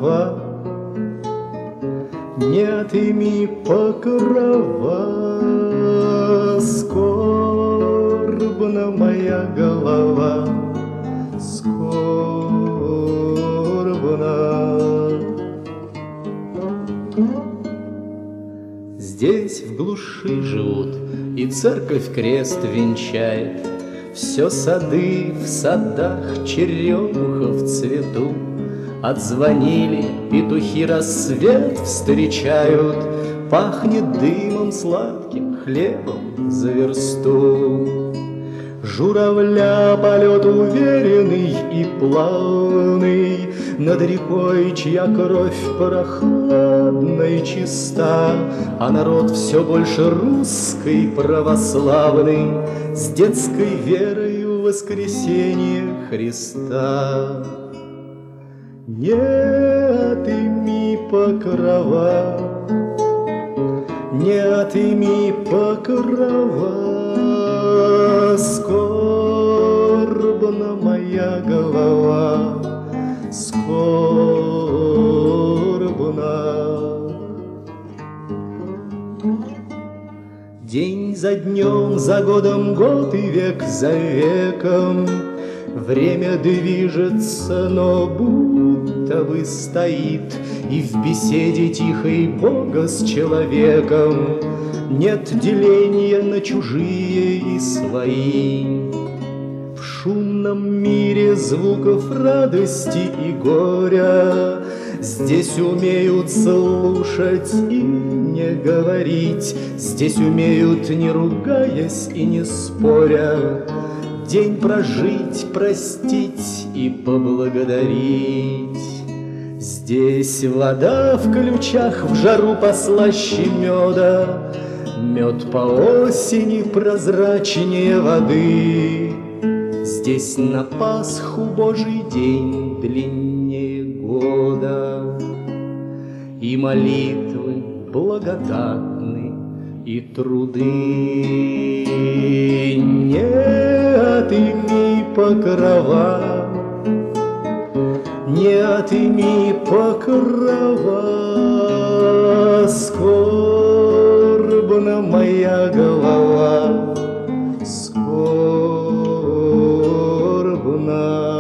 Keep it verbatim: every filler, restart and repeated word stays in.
покрова, не отыми покрова, скорбна моя голова, скорбна. Здесь в глуши живут, и церковь крест венчает, все сады в садах, черемуха в цвету. Отзвонили петухи, рассвет встречают, пахнет дымом сладким, хлебом за версту. Журавля полет уверенный и плавный над рекой, чья кровь прохладна и чиста, а народ все больше русской православный, с детской верою в воскресенье Христа. Не отыми покрова, не отыми покрова, скорбна моя голова, скорбна. День за днем, за годом год и век за веком время движется, но будто бы стоит, и в беседе тихой Бога с человеком нет деления на чужие и свои. В шумном мире звуков радости и горя здесь умеют слушать и не говорить, здесь умеют, не ругаясь и не споря, день прожить, простить и поблагодарить. Здесь вода в ключах в жару послаще меда, мед по осени прозрачнее воды. Здесь на Пасху Божий день длиннее года, и молитвы благодатны, и труды. Не отыми покрова, не отыми покрова, скорбна моя голова, скорбна.